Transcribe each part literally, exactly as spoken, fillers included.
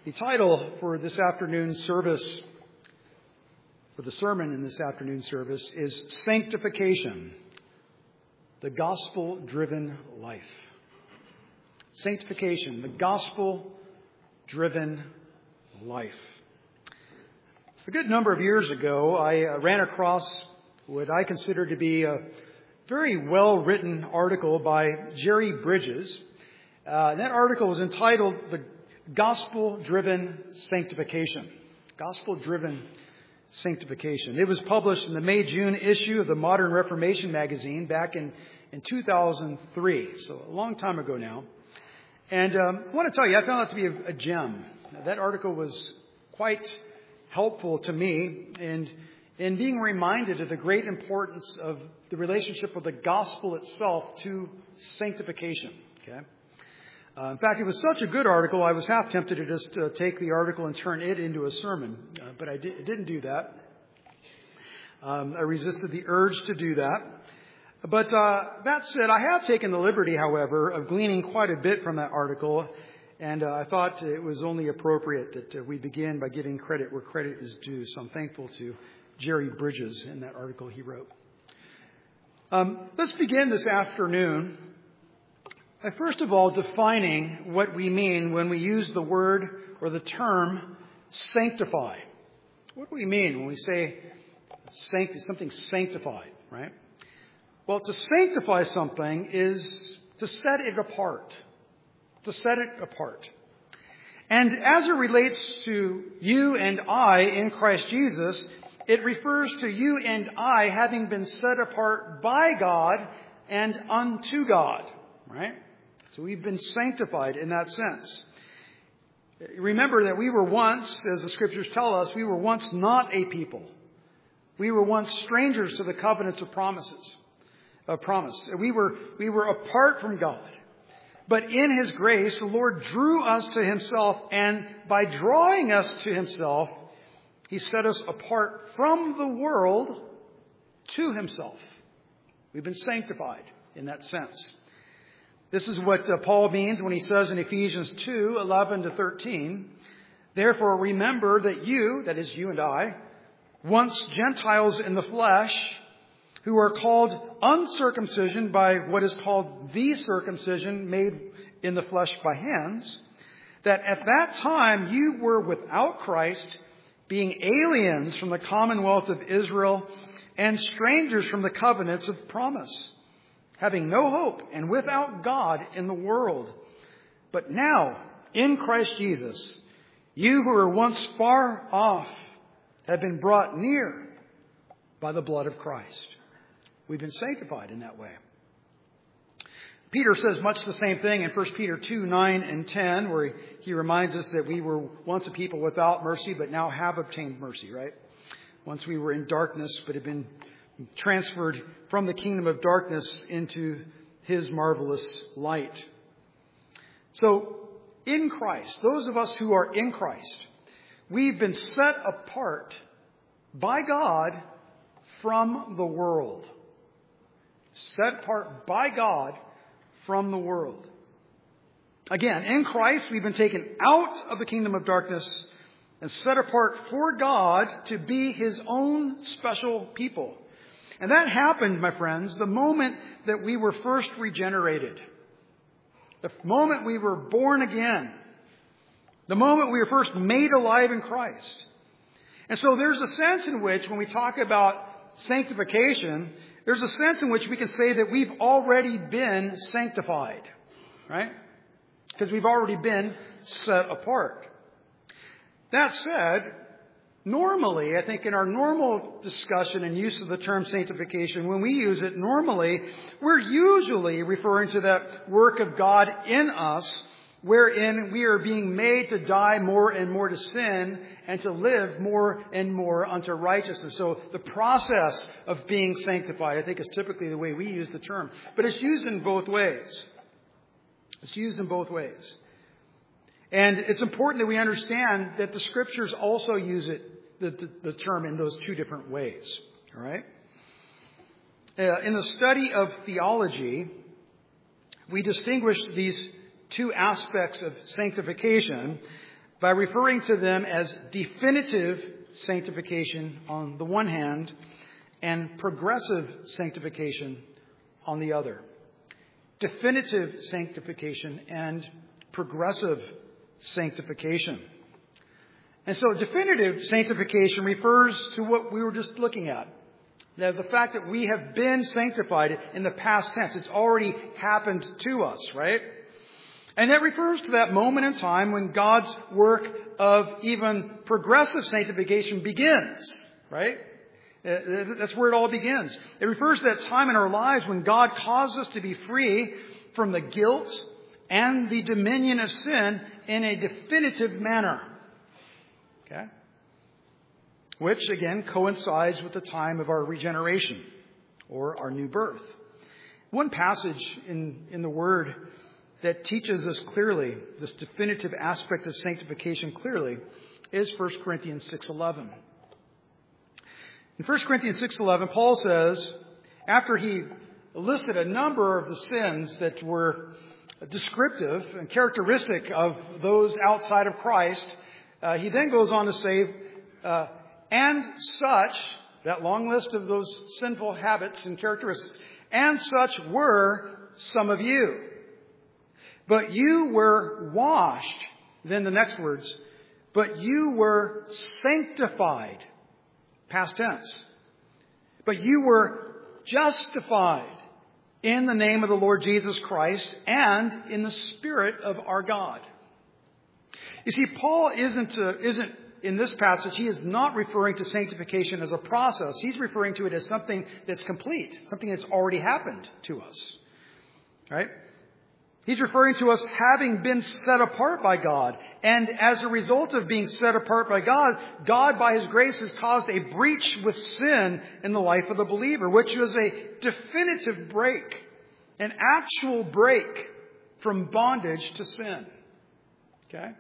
The title for this afternoon service, for the sermon in this afternoon service, is Sanctification, the Gospel-Driven Life. Sanctification, the Gospel-Driven Life. A good number of years ago, I uh, ran across what I consider to be a very well-written article by Jerry Bridges. Uh, and that article was entitled The Gospel-Driven Sanctification. Gospel-Driven Sanctification. It was published in the May-June issue of the Modern Reformation magazine back in, in two thousand three, so a long time ago now. And um, I want to tell you, I found that to be a, a gem. That article was quite helpful to me in, in being reminded of the great importance of the relationship of the gospel itself to sanctification. Okay. Uh, in fact, it was such a good article, I was half tempted to just uh, take the article and turn it into a sermon, uh, but I di- didn't do that. Um, I resisted the urge to do that. But uh, that said, I have taken the liberty, however, of gleaning quite a bit from that article, and uh, I thought it was only appropriate that uh, we begin by giving credit where credit is due. So I'm thankful to Jerry Bridges in that article he wrote. Um, let's begin this afternoon by first of all defining what we mean when we use the word or the term sanctify. What do we mean when we say sancti- something sanctified, right? Well, to sanctify something is to set it apart. To set it apart. And as it relates to you and I in Christ Jesus, it refers to you and I having been set apart by God and unto God, right? So we've been sanctified in that sense. Remember that we were once, as the Scriptures tell us, we were once not a people. We were once strangers to the covenants of promises, of promise. We were, we were apart from God. But in His grace, the Lord drew us to Himself, and by drawing us to Himself, He set us apart from the world to Himself. We've been sanctified in that sense. This is what uh, Paul means when he says in Ephesians two, eleven to thirteen, "Therefore remember that you," that is you and I, "once Gentiles in the flesh, who are called uncircumcision by what is called the circumcision made in the flesh by hands, that at that time you were without Christ, being aliens from the commonwealth of Israel and strangers from the covenants of promise, having no hope and without God in the world. But now, in Christ Jesus, you who were once far off have been brought near by the blood of Christ." We've been sanctified in that way. Peter says much the same thing in First Peter two, nine and ten, where he, he reminds us that we were once a people without mercy, but now have obtained mercy, right? Once we were in darkness, but have been transferred from the kingdom of darkness into His marvelous light. So, in Christ, those of us who are in Christ, we've been set apart by God from the world. Set apart by God from the world. Again, in Christ, we've been taken out of the kingdom of darkness and set apart for God to be His own special people. And that happened, my friends, the moment that we were first regenerated. The moment we were born again. The moment we were first made alive in Christ. And so there's a sense in which, when we talk about sanctification, there's a sense in which we can say that we've already been sanctified. Right? Because we've already been set apart. That said, normally, I think in our normal discussion and use of the term sanctification, when we use it normally, we're usually referring to that work of God in us, wherein we are being made to die more and more to sin and to live more and more unto righteousness. So the process of being sanctified, I think, is typically the way we use the term. But it's used in both ways. It's used in both ways. And it's important that we understand that the Scriptures also use it, the, the, the term, in those two different ways. All right? Uh, in the study of theology, we distinguish these two aspects of sanctification by referring to them as definitive sanctification on the one hand and progressive sanctification on the other. Definitive sanctification and progressive sanctification. And so definitive sanctification refers to what we were just looking at. Now, the fact that we have been sanctified in the past tense. It's already happened to us, right? And that refers to that moment in time when God's work of even progressive sanctification begins, right? That's where it all begins. It refers to that time in our lives when God caused us to be free from the guilt and the dominion of sin in a definitive manner. Okay? Which, again, coincides with the time of our regeneration or our new birth. One passage in, in the Word that teaches us clearly, this definitive aspect of sanctification clearly, is First Corinthians six eleven. In First Corinthians six eleven, Paul says, after he listed a number of the sins that were descriptive and characteristic of those outside of Christ, uh, he then goes on to say, uh, and such, that long list of those sinful habits and characteristics, and such were some of you. But you were washed, then the next words, but you were sanctified, past tense. But you were justified in the name of the Lord Jesus Christ and in the Spirit of our God. You see, Paul isn't, uh, isn't in this passage, he is not referring to sanctification as a process. He's referring to it as something that's complete, something that's already happened to us. Right? He's referring to us having been set apart by God. And as a result of being set apart by God, God, by His grace, has caused a breach with sin in the life of the believer, which was a definitive break, an actual break from bondage to sin. Okay?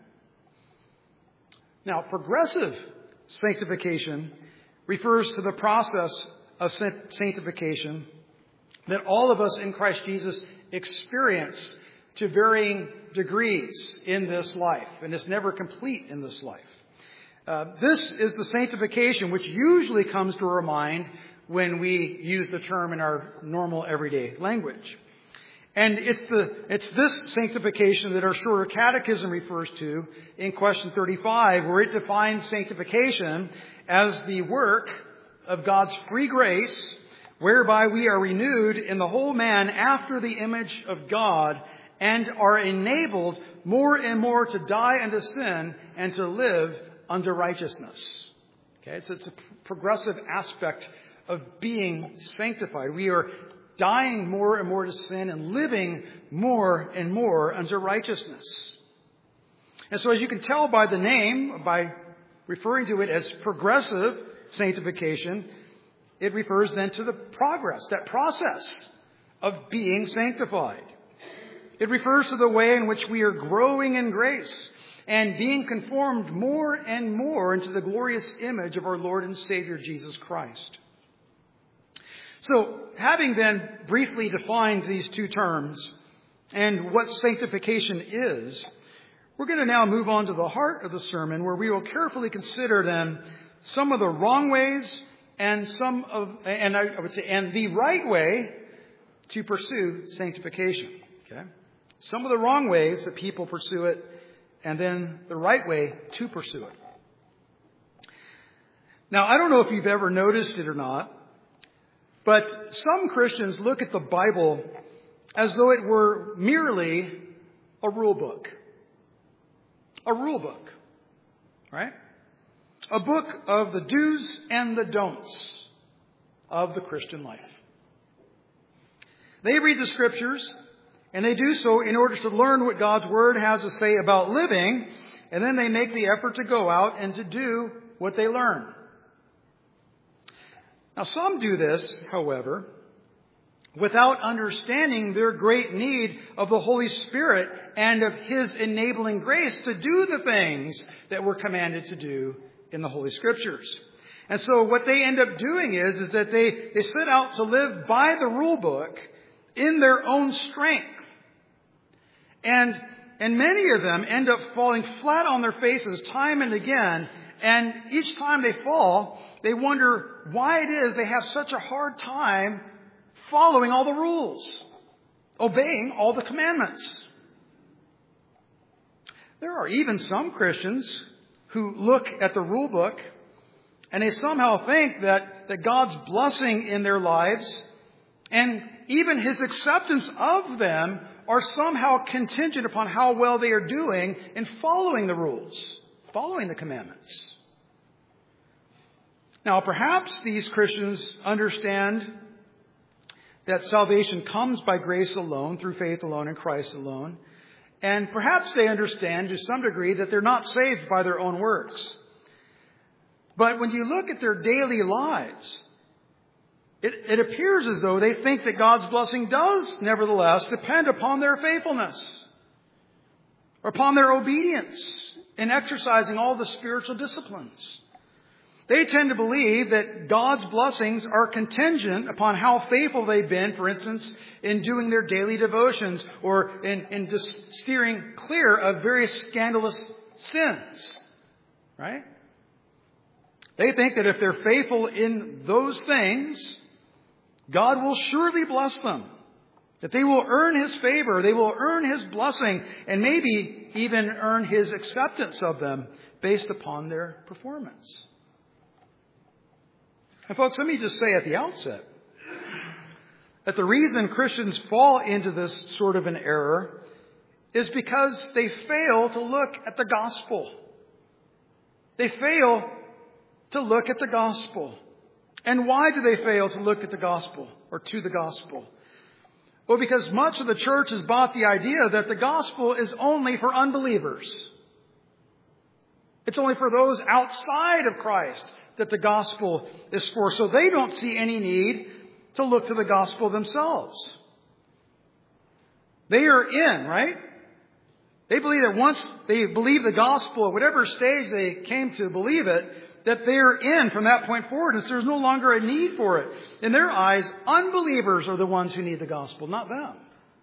Now, progressive sanctification refers to the process of sanctification that all of us in Christ Jesus experience to varying degrees in this life. And it's never complete in this life. Uh, this is the sanctification which usually comes to our mind when we use the term in our normal everyday language. And it's the it's this sanctification that our shorter catechism refers to in question thirty-five, where it defines sanctification as the work of God's free grace, whereby we are renewed in the whole man after the image of God, and are enabled more and more to die unto sin and to live unto righteousness. Okay, it's, it's a progressive aspect of being sanctified. We are dying more and more to sin and living more and more unto righteousness. And so as you can tell by the name, by referring to it as progressive sanctification, it refers then to the progress, that process of being sanctified. It refers to the way in which we are growing in grace and being conformed more and more into the glorious image of our Lord and Savior Jesus Christ. So, having then briefly defined these two terms and what sanctification is, we're going to now move on to the heart of the sermon, where we will carefully consider then some of the wrong ways and some of, and I would say, and the right way to pursue sanctification. Okay? Some of the wrong ways that people pursue it, and then the right way to pursue it. Now, I don't know if you've ever noticed it or not, but some Christians look at the Bible as though it were merely a rule book. A rule book. Right? A book of the do's and the don'ts of the Christian life. They read the Scriptures, and they do so in order to learn what God's Word has to say about living, and then they make the effort to go out and to do what they learn. Now, some do this, however, without understanding their great need of the Holy Spirit and of His enabling grace to do the things that we're commanded to do in the Holy Scriptures. And so what they end up doing is, is that they, they set out to live by the rule book in their own strength. And And many of them end up falling flat on their faces time and again. And each time they fall, they wonder why it is they have such a hard time following all the rules, obeying all the commandments. There are even some Christians who look at the rule book and they somehow think that, that God's blessing in their lives and even His acceptance of them are somehow contingent upon how well they are doing in following the rules, following the commandments. Now, perhaps these Christians understand that salvation comes by grace alone, through faith alone, in Christ alone. And perhaps they understand to some degree that they're not saved by their own works. But when you look at their daily lives, it, it appears as though they think that God's blessing does, nevertheless, depend upon their faithfulness, or upon their obedience in exercising all the spiritual disciplines. They tend to believe that God's blessings are contingent upon how faithful they've been, for instance, in doing their daily devotions or in, in just steering clear of various scandalous sins. Right? They think that if they're faithful in those things, God will surely bless them. That they will earn His favor, they will earn His blessing, and maybe even earn His acceptance of them based upon their performance. And folks, let me just say at the outset that the reason Christians fall into this sort of an error is because they fail to look at the gospel. They fail to look at the gospel. And why do they fail to look at the gospel or to the gospel? Well, because much of the church has bought the idea that the gospel is only for unbelievers. It's only for those outside of Christ that the gospel is for. So they don't see any need to look to the gospel themselves. They are in, right? They believe that once they believe the gospel at whatever stage they came to believe it, that they are in from that point forward. And so there's no longer a need for it. In their eyes, unbelievers are the ones who need the gospel, not them.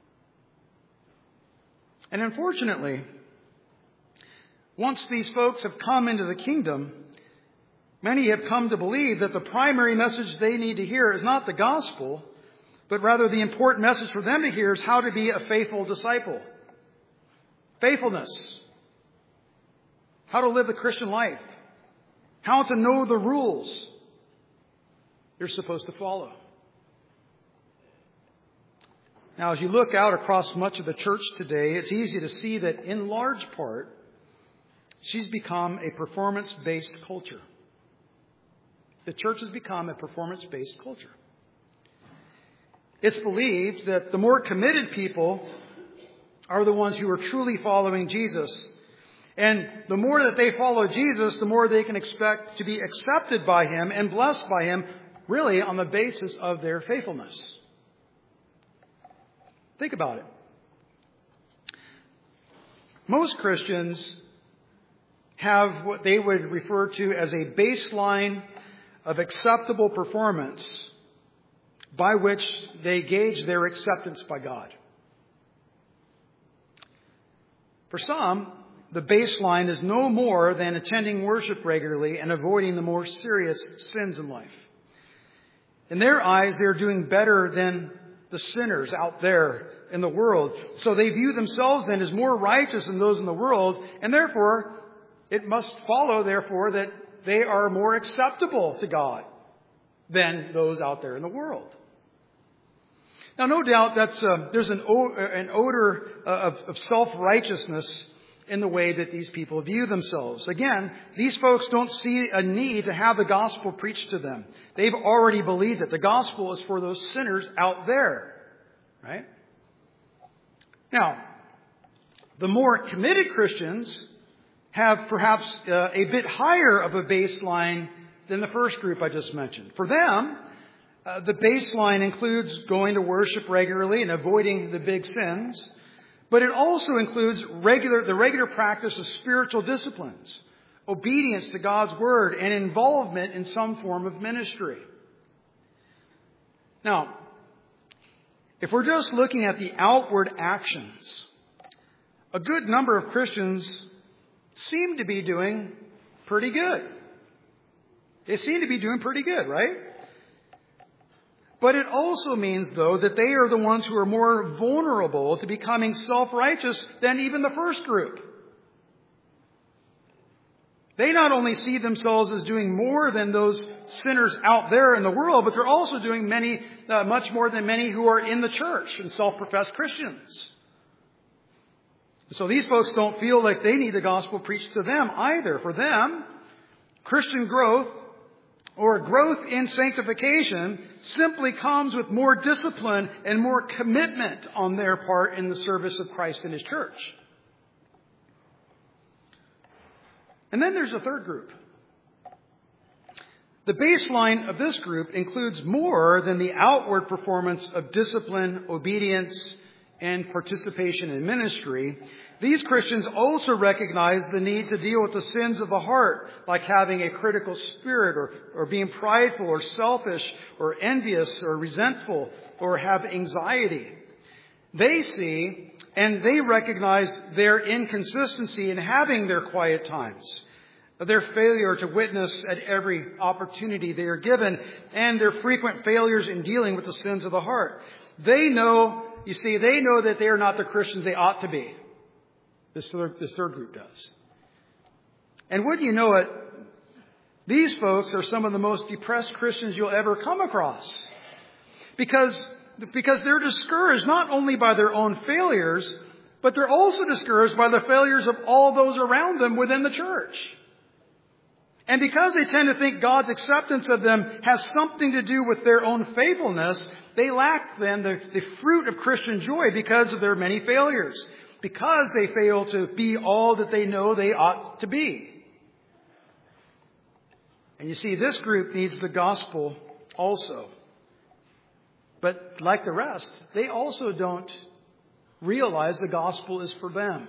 And unfortunately, once these folks have come into the kingdom, many have come to believe that the primary message they need to hear is not the gospel, but rather the important message for them to hear is how to be a faithful disciple. Faithfulness. How to live the Christian life. How to know the rules you're supposed to follow. Now, as you look out across much of the church today, it's easy to see that in large part, she's become a performance-based culture. The church has become a performance-based culture. It's believed that the more committed people are the ones who are truly following Jesus. And the more that they follow Jesus, the more they can expect to be accepted by Him and blessed by Him, really on the basis of their faithfulness. Think about it. Most Christians have what they would refer to as a baseline of acceptable performance by which they gauge their acceptance by God. For some, the baseline is no more than attending worship regularly and avoiding the more serious sins in life. In their eyes, they're doing better than the sinners out there in the world. So they view themselves then as more righteous than those in the world, and therefore, it must follow, therefore, that they are more acceptable to God than those out there in the world. Now, no doubt that's uh, there's an, o- an odor of, of self-righteousness in the way that these people view themselves. Again, these folks don't see a need to have the gospel preached to them. They've already believed it. The gospel is for those sinners out there. Right? Now, the more committed Christians have perhaps uh, a bit higher of a baseline than the first group I just mentioned. For them, uh, the baseline includes going to worship regularly and avoiding the big sins. But it also includes regular, the regular practice of spiritual disciplines, obedience to God's Word, and involvement in some form of ministry. Now, if we're just looking at the outward actions a good number of Christians seem to be doing pretty good. They seem to be doing pretty good, right? But it also means, though, that they are the ones who are more vulnerable to becoming self-righteous than even the first group. They not only see themselves as doing more than those sinners out there in the world, but they're also doing many, uh, much more than many who are in the church and self-professed Christians. So these folks don't feel like they need the gospel preached to them either. For them, Christian growth or growth in sanctification simply comes with more discipline and more commitment on their part in the service of Christ and His church. And then there's a third group. The baseline of this group includes more than the outward performance of discipline, obedience, and participation in ministry. These Christians also recognize the need to deal with the sins of the heart, like having a critical spirit or, or being prideful or selfish or envious or resentful or have anxiety. They see and they recognize their inconsistency in having their quiet times, their failure to witness at every opportunity they are given, and their frequent failures in dealing with the sins of the heart. They know, you see, they know that they are not the Christians they ought to be. This third, this third group does. And wouldn't you know it, these folks are some of the most depressed Christians you'll ever come across. Because, because they're discouraged not only by their own failures, but they're also discouraged by the failures of all those around them within the church. And because they tend to think God's acceptance of them has something to do with their own faithfulness, they lack then the, the fruit of Christian joy because of their many failures. Because they fail to be all that they know they ought to be. And you see, this group needs the gospel also. But like the rest, they also don't realize the gospel is for them.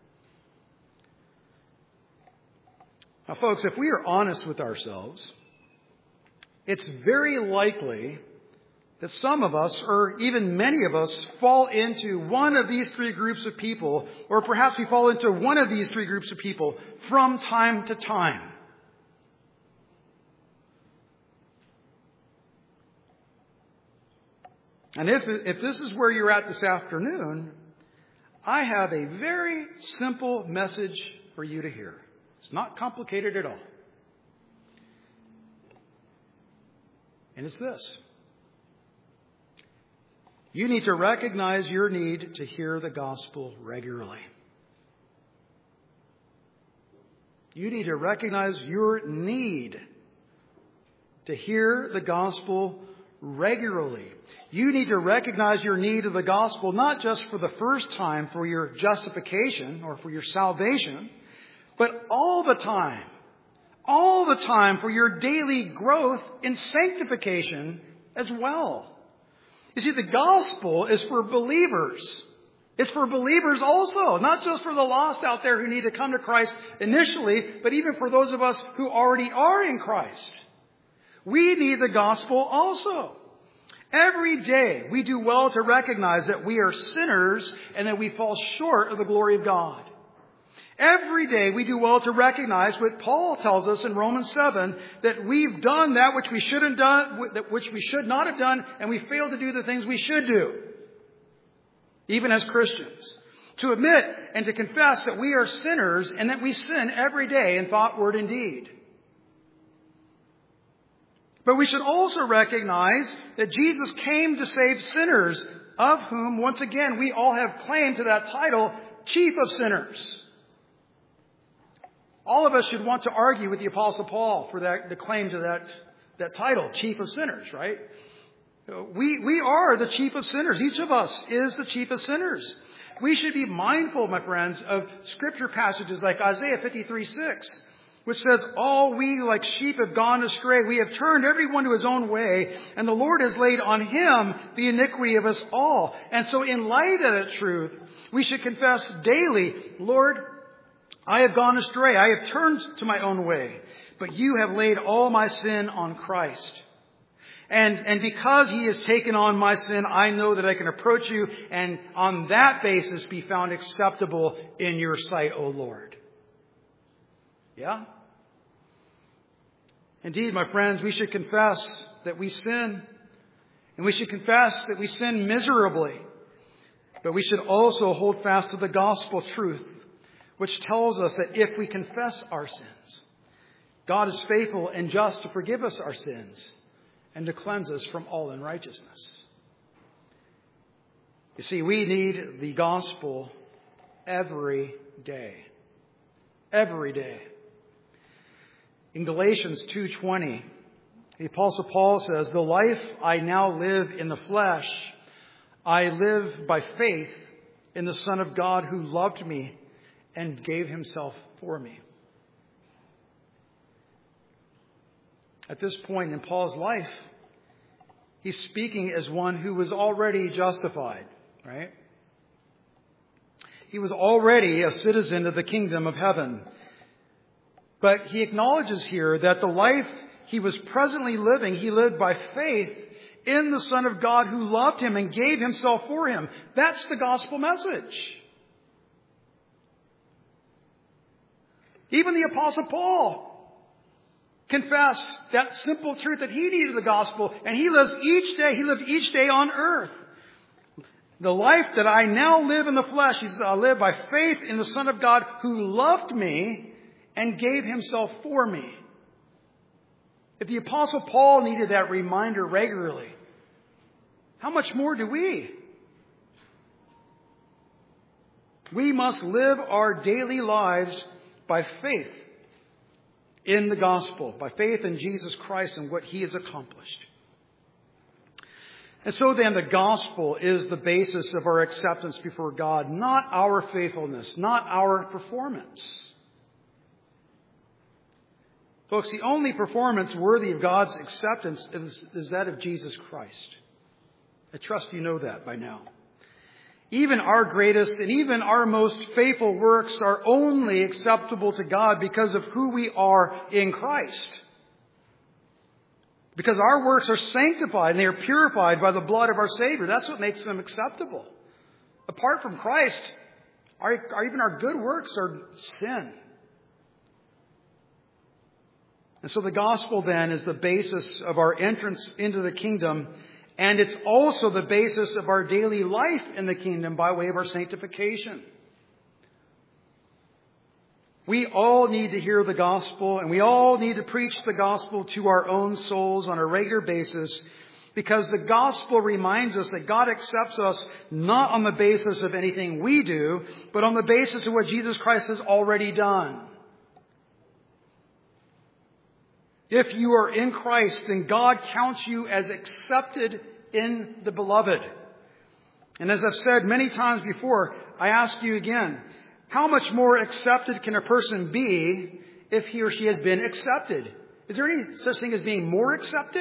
Now, folks, if we are honest with ourselves, it's very likely that some of us, or even many of us, fall into one of these three groups of people, or perhaps we fall into one of these three groups of people from time to time. And if, if this is where you're at this afternoon, I have a very simple message for you to hear. It's not complicated at all. And it's this. You need to recognize your need to hear the gospel regularly. You need to recognize your need to hear the gospel regularly. You need to recognize your need of the gospel not just for the first time for your justification or for your salvation, but all the time. All the time for your daily growth in sanctification as well. You see, the gospel is for believers. It's for believers also, not just for the lost out there who need to come to Christ initially, but even for those of us who already are in Christ. We need the gospel also. Every day we do well to recognize that we are sinners and that we fall short of the glory of God. Every day we do well to recognize what Paul tells us in Romans seven, that we've done that which we should have done, which we should not have done, and we fail to do the things we should do, even as Christians. To admit and to confess that we are sinners and that we sin every day in thought, word, and deed. But we should also recognize that Jesus came to save sinners, of whom, once again, we all have claim to that title, chief of sinners. All of us should want to argue with the Apostle Paul for that, the claim to that, that title, chief of sinners, right? We, we are the chief of sinners. Each of us is the chief of sinners. We should be mindful, my friends, of scripture passages like Isaiah fifty-three six, which says, all we like sheep have gone astray. We have turned everyone to his own way, and the Lord has laid on him the iniquity of us all. And so in light of that truth, we should confess daily, Lord, I have gone astray. I have turned to my own way, but you have laid all my sin on Christ. And, and because He has taken on my sin, I know that I can approach you and on that basis be found acceptable in your sight, O Lord. Yeah? Indeed, my friends, we should confess that we sin. And we should confess that we sin miserably. But we should also hold fast to the gospel truth, which tells us that if we confess our sins, God is faithful and just to forgive us our sins and to cleanse us from all unrighteousness. You see, we need the gospel every day. Every day. In Galatians two twenty, the Apostle Paul says, "The life I now live in the flesh, I live by faith in the Son of God who loved me and gave Himself for me." At this point in Paul's life, he's speaking as one who was already justified, right? He was already a citizen of the kingdom of heaven. But he acknowledges here that the life he was presently living, he lived by faith in the Son of God who loved him and gave Himself for him. That's the gospel message. Even the Apostle Paul confessed that simple truth that he needed the gospel, and he lives each day, he lived each day on earth. The life that I now live in the flesh, he says, I live by faith in the Son of God who loved me and gave Himself for me. If the Apostle Paul needed that reminder regularly, how much more do we? We must live our daily lives by faith in the gospel, by faith in Jesus Christ and what He has accomplished. And so then the gospel is the basis of our acceptance before God, not our faithfulness, not our performance. Folks, the only performance worthy of God's acceptance is, is that of Jesus Christ. I trust you know that by now. Even our greatest and even our most faithful works are only acceptable to God because of who we are in Christ. Because our works are sanctified and they are purified by the blood of our Savior. That's what makes them acceptable. Apart from Christ, our, our, even our good works are sin. And so the gospel then is the basis of our entrance into the kingdom. And it's also the basis of our daily life in the kingdom by way of our sanctification. We all need to hear the gospel, and we all need to preach the gospel to our own souls on a regular basis, because the gospel reminds us that God accepts us not on the basis of anything we do, but on the basis of what Jesus Christ has already done. If you are in Christ, then God counts you as accepted in the beloved. And as I've said many times before, I ask you again, how much more accepted can a person be if he or she has been accepted? Is there any such thing as being more accepted?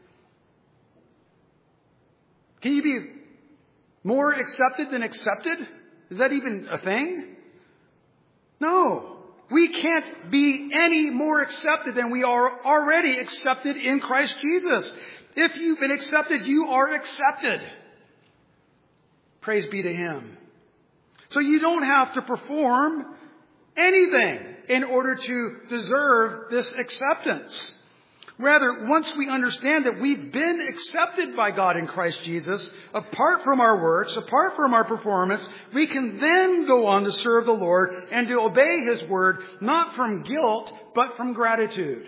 Can you be more accepted than accepted? Is that even a thing? No. We can't be any more accepted than we are already accepted in Christ Jesus. If you've been accepted, you are accepted. Praise be to Him. So you don't have to perform anything in order to deserve this acceptance. Rather, once we understand that we've been accepted by God in Christ Jesus, apart from our works, apart from our performance, we can then go on to serve the Lord and to obey His word, not from guilt, but from gratitude.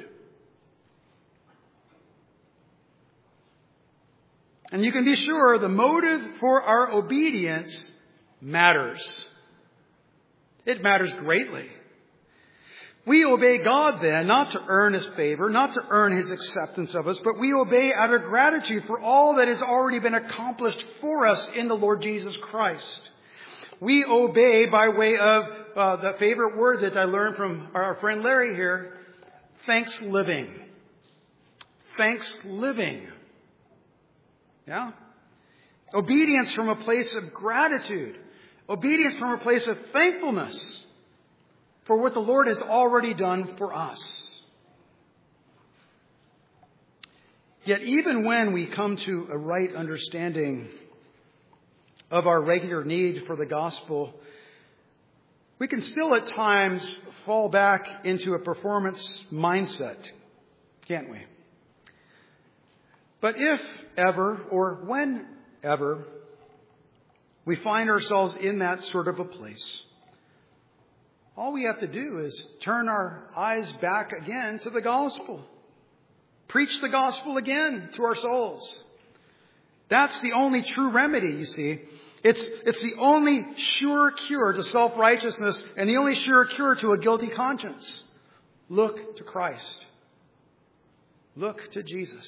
And you can be sure the motive for our obedience matters. It matters greatly. We obey God then, not to earn His favor, not to earn His acceptance of us, but we obey out of gratitude for all that has already been accomplished for us in the Lord Jesus Christ. We obey by way of uh, the favorite word that I learned from our friend Larry here, thanks living. Thanks living. Yeah? Obedience from a place of gratitude. Obedience from a place of thankfulness for what the Lord has already done for us. Yet even when we come to a right understanding of our regular need for the gospel, we can still at times fall back into a performance mindset, can't we? But if ever or whenever we find ourselves in that sort of a place, all we have to do is turn our eyes back again to the gospel. Preach the gospel again to our souls. That's the only true remedy, you see. It's, it's the only sure cure to self-righteousness and the only sure cure to a guilty conscience. Look to Christ. Look to Jesus.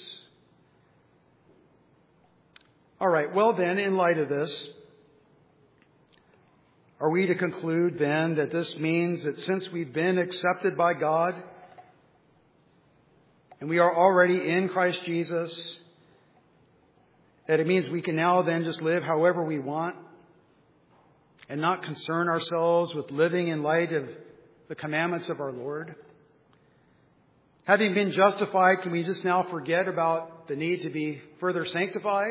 All right, well then, in light of this, are we to conclude then that this means that since we've been accepted by God and we are already in Christ Jesus, that it means we can now then just live however we want and not concern ourselves with living in light of the commandments of our Lord? Having been justified, can we just now forget about the need to be further sanctified?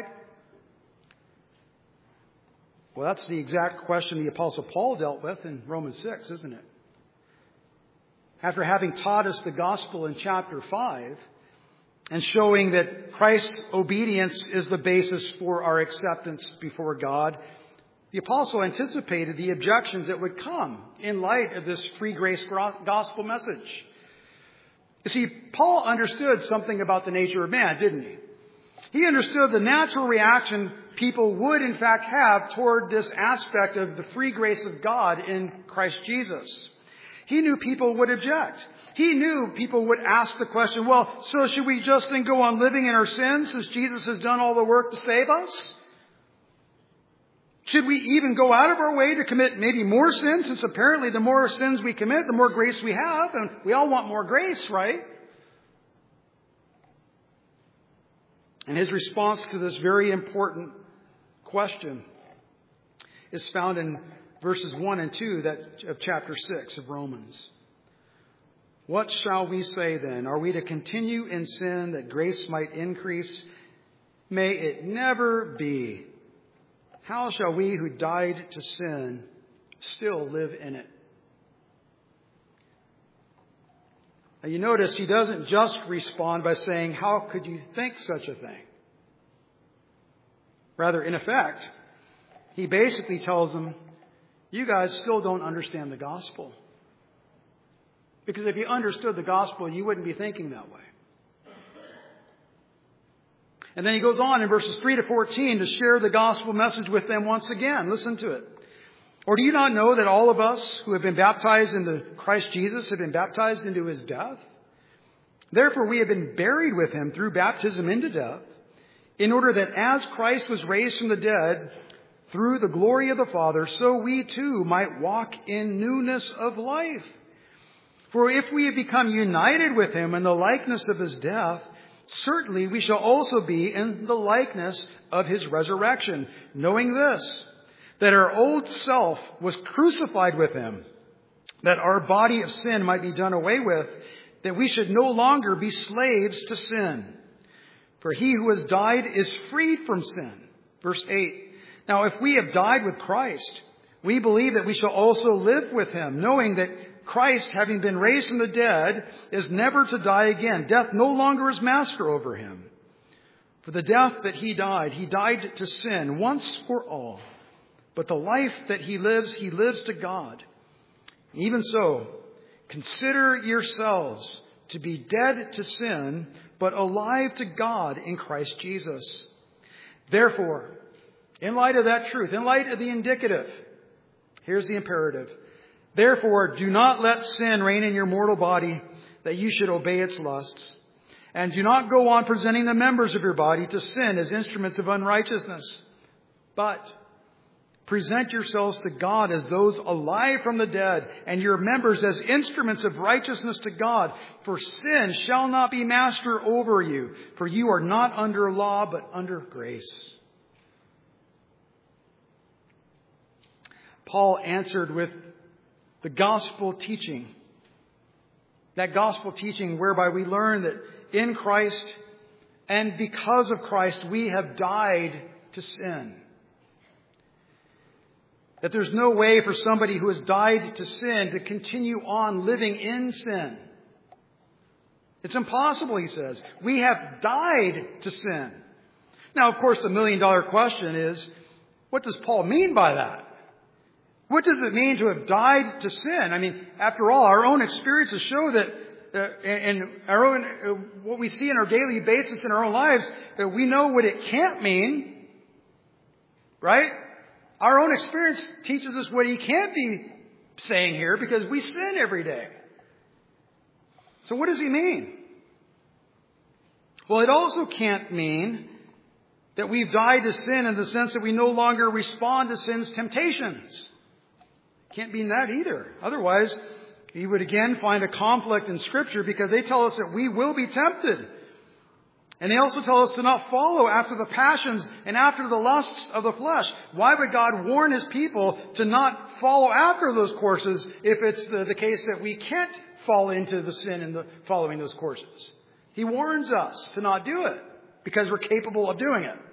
Well, that's the exact question the Apostle Paul dealt with in Romans six, isn't it? After having taught us the gospel in chapter five and showing that Christ's obedience is the basis for our acceptance before God, the Apostle anticipated the objections that would come in light of this free grace gospel message. You see, Paul understood something about the nature of man, didn't he? He understood the natural reaction people would in fact have toward this aspect of the free grace of God in Christ Jesus. He knew people would object. He knew people would ask the question, well, so should we just then go on living in our sins since Jesus has done all the work to save us? Should we even go out of our way to commit maybe more sins, since apparently the more sins we commit, the more grace we have, and we all want more grace, right? And his response to this very important question is found in verses one and two that, of chapter six of Romans. What shall we say then? Are we to continue in sin that grace might increase? May it never be. How shall we who died to sin still live in it? Now you notice he doesn't just respond by saying, how could you think such a thing? Rather, in effect, he basically tells them, you guys still don't understand the gospel. Because if you understood the gospel, you wouldn't be thinking that way. And then he goes on in verses three to fourteen to share the gospel message with them once again. Listen to it. Or do you not know that all of us who have been baptized into Christ Jesus have been baptized into his death? Therefore we have been buried with him through baptism into death, in order that as Christ was raised from the dead through the glory of the Father, so we too might walk in newness of life. For if we have become united with him in the likeness of his death, certainly we shall also be in the likeness of his resurrection, knowing this, that our old self was crucified with him, that our body of sin might be done away with, that we should no longer be slaves to sin. For he who has died is freed from sin. Verse eight. Now if we have died with Christ, we believe that we shall also live with him, knowing that Christ, having been raised from the dead, is never to die again. Death no longer is master over him. For the death that he died, he died to sin once for all. But the life that he lives, he lives to God. Even so, consider yourselves to be dead to sin, but alive to God in Christ Jesus. Therefore, in light of that truth, in light of the indicative, here's the imperative. Therefore, do not let sin reign in your mortal body, that you should obey its lusts. And do not go on presenting the members of your body to sin as instruments of unrighteousness. But present yourselves to God as those alive from the dead, and your members as instruments of righteousness to God. For sin shall not be master over you, for you are not under law, but under grace. Paul answered with the gospel teaching. That gospel teaching whereby we learn that in Christ And because of Christ, we have died to sin. That there's no way for somebody who has died to sin to continue on living in sin. It's impossible, he says. We have died to sin. Now, of course, the million dollar question is, what does Paul mean by that? What does it mean to have died to sin? I mean, after all, our own experiences show that uh, and our own, uh, what we see on our daily basis in our own lives, that we know what it can't mean, right? Our own experience teaches us what he can't be saying here, because we sin every day. So what does he mean? Well, it also can't mean that we've died to sin in the sense that we no longer respond to sin's temptations. Can't mean that either. Otherwise, you would again find a conflict in Scripture, because they tell us that we will be tempted. And they also tell us to not follow after the passions and after the lusts of the flesh. Why would God warn His people to not follow after those courses if it's the, the case that we can't fall into the sin in the following those courses? He warns us to not do it because we're capable of doing it.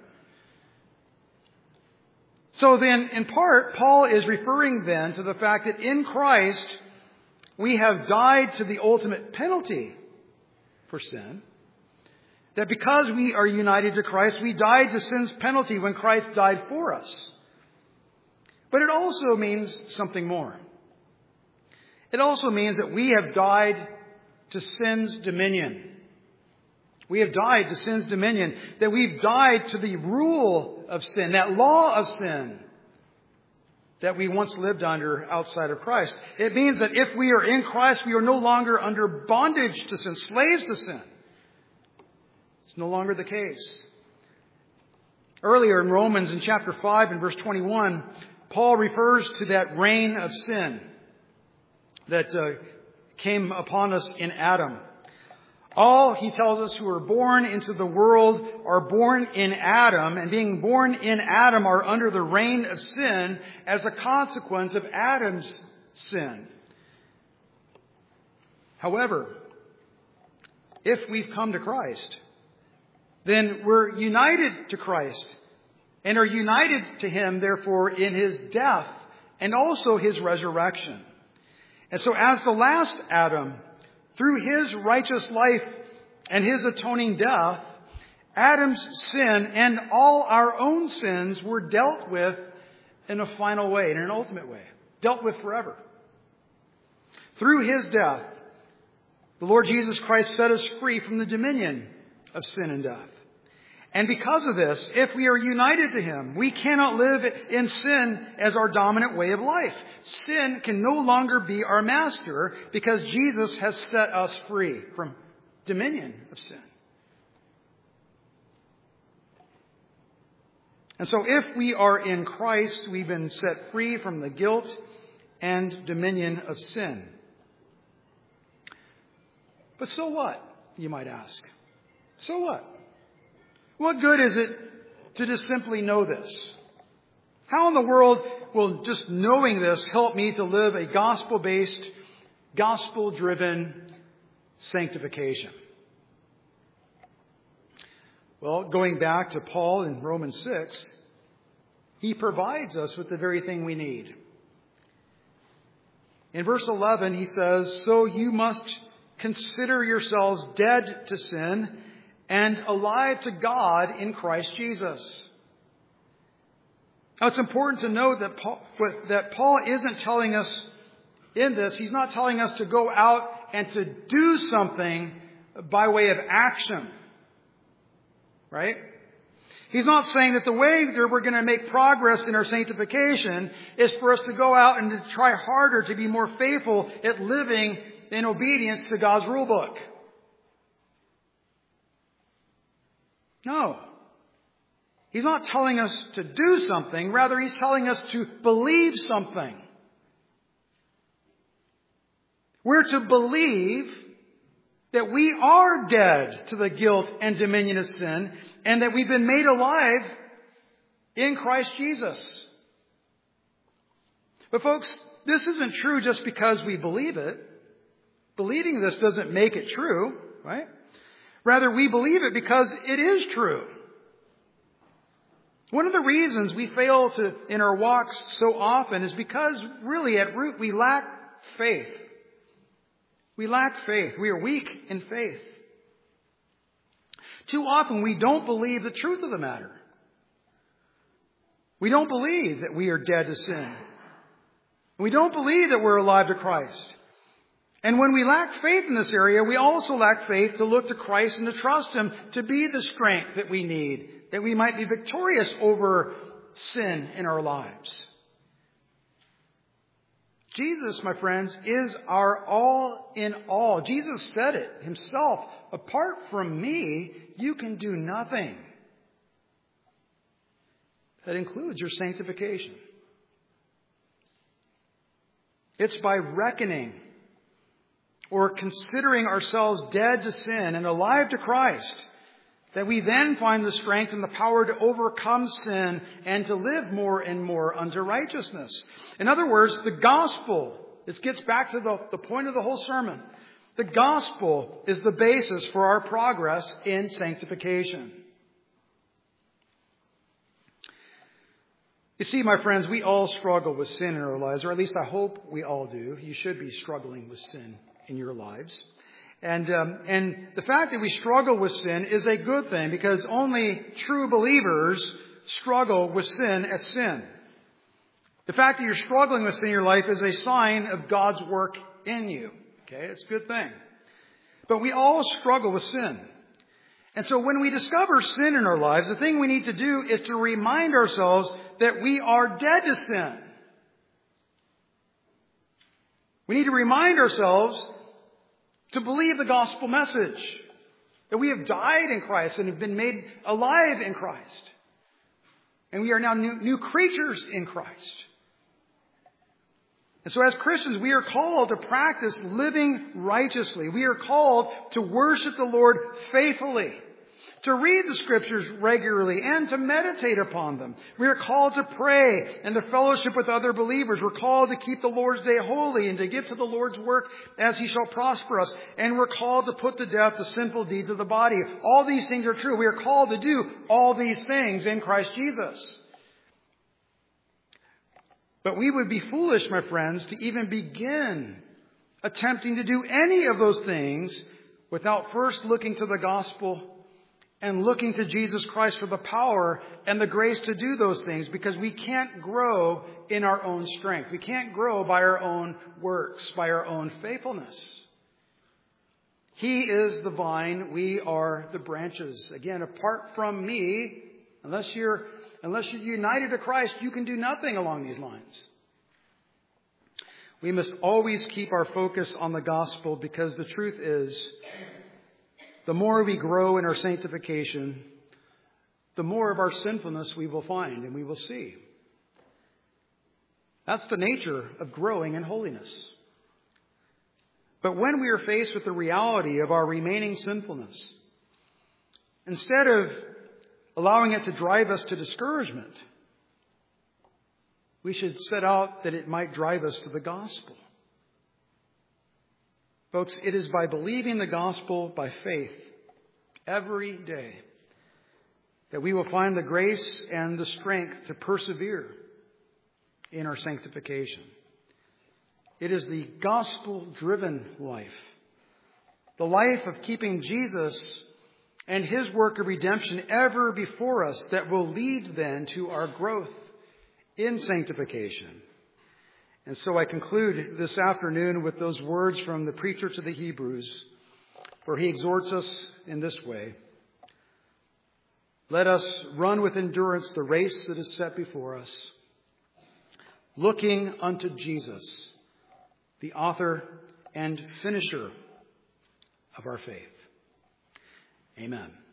So then, in part, Paul is referring then to the fact that in Christ we have died to the ultimate penalty for sin. That because we are united to Christ, we died to sin's penalty when Christ died for us. But it also means something more. It also means that we have died to sin's dominion. We have died to sin's dominion. That we've died to the rule of sin, that law of sin that we once lived under outside of Christ. It means that if we are in Christ, we are no longer under bondage to sin, slaves to sin. It's no longer the case. Earlier in Romans in chapter five and verse twenty-one, Paul refers to that reign of sin that uh, came upon us in Adam. All, he tells us, who are born into the world are born in Adam, and being born in Adam are under the reign of sin as a consequence of Adam's sin. However, if we've come to Christ, then we're united to Christ and are united to Him, therefore, in His death and also His resurrection. And so as the last Adam, through His righteous life and His atoning death, Adam's sin and all our own sins were dealt with in a final way, in an ultimate way, dealt with forever. Through His death, the Lord Jesus Christ set us free from the dominion of sin and death. And because of this, if we are united to Him, we cannot live in sin as our dominant way of life. Sin can no longer be our master because Jesus has set us free from dominion of sin. And so if we are in Christ, we've been set free from the guilt and dominion of sin. But so what, you might ask? So what? What good is it to just simply know this? How in the world will just knowing this help me to live a gospel-based, gospel-driven sanctification? Well, going back to Paul in Romans six, he provides us with the very thing we need. In verse eleven, he says, "So you must consider yourselves dead to sin and alive to God in Christ Jesus." Now, it's important to note that Paul, that Paul isn't telling us in this, he's not telling us to go out and to do something by way of action. Right? He's not saying that the way that we're going to make progress in our sanctification is for us to go out and to try harder to be more faithful at living in obedience to God's rule book. No. He's not telling us to do something. Rather, he's telling us to believe something. We're to believe that we are dead to the guilt and dominion of sin, and that we've been made alive in Christ Jesus. But folks, this isn't true just because we believe it. Believing this doesn't make it true, right? Rather, we believe it because it is true. One of the reasons we fail to in our walks so often is because really at root we lack faith. We lack faith. We are weak in faith. Too often we don't believe the truth of the matter. We don't believe that we are dead to sin. We don't believe that we're alive to Christ. And when we lack faith in this area, we also lack faith to look to Christ and to trust Him to be the strength that we need, that we might be victorious over sin in our lives. Jesus, my friends, is our all in all. Jesus said it Himself. Apart from me, you can do nothing. That includes your sanctification. It's by reckoning or considering ourselves dead to sin and alive to Christ that we then find the strength and the power to overcome sin and to live more and more unto righteousness. In other words, the gospel, this gets back to the, the point of the whole sermon. The gospel is the basis for our progress in sanctification. You see, my friends, we all struggle with sin in our lives, or at least I hope we all do. You should be struggling with sin in your lives. And um, and the fact that we struggle with sin is a good thing, because only true believers struggle with sin as sin. The fact that you're struggling with sin in your life is a sign of God's work in you. Okay, it's a good thing. But we all struggle with sin. And so when we discover sin in our lives, the thing we need to do is to remind ourselves that we are dead to sin. We need to remind ourselves to believe the gospel message, that we have died in Christ and have been made alive in Christ. And we are now new, new creatures in Christ. And so as Christians, we are called to practice living righteously. We are called to worship the Lord faithfully, to read the Scriptures regularly, and to meditate upon them. We are called to pray and to fellowship with other believers. We're called to keep the Lord's day holy and to give to the Lord's work as He shall prosper us. And we're called to put to death the sinful deeds of the body. All these things are true. We are called to do all these things in Christ Jesus. But we would be foolish, my friends, to even begin attempting to do any of those things without first looking to the gospel and looking to Jesus Christ for the power and the grace to do those things, because we can't grow in our own strength. We can't grow by our own works, by our own faithfulness. He is the vine, we are the branches. Again, apart from me, unless you're Unless you're united to Christ, you can do nothing along these lines. We must always keep our focus on the gospel, because the truth is, the more we grow in our sanctification, the more of our sinfulness we will find and we will see. That's the nature of growing in holiness. But when we are faced with the reality of our remaining sinfulness, instead of allowing it to drive us to discouragement, we should set out that it might drive us to the gospel. Folks, it is by believing the gospel by faith every day that we will find the grace and the strength to persevere in our sanctification. It is the gospel-driven life, the life of keeping Jesus and His work of redemption ever before us, that will lead then to our growth in sanctification. And so I conclude this afternoon with those words from the preacher to the Hebrews, where he exhorts us in this way: let us run with endurance the race that is set before us, looking unto Jesus, the author and finisher of our faith. Amen.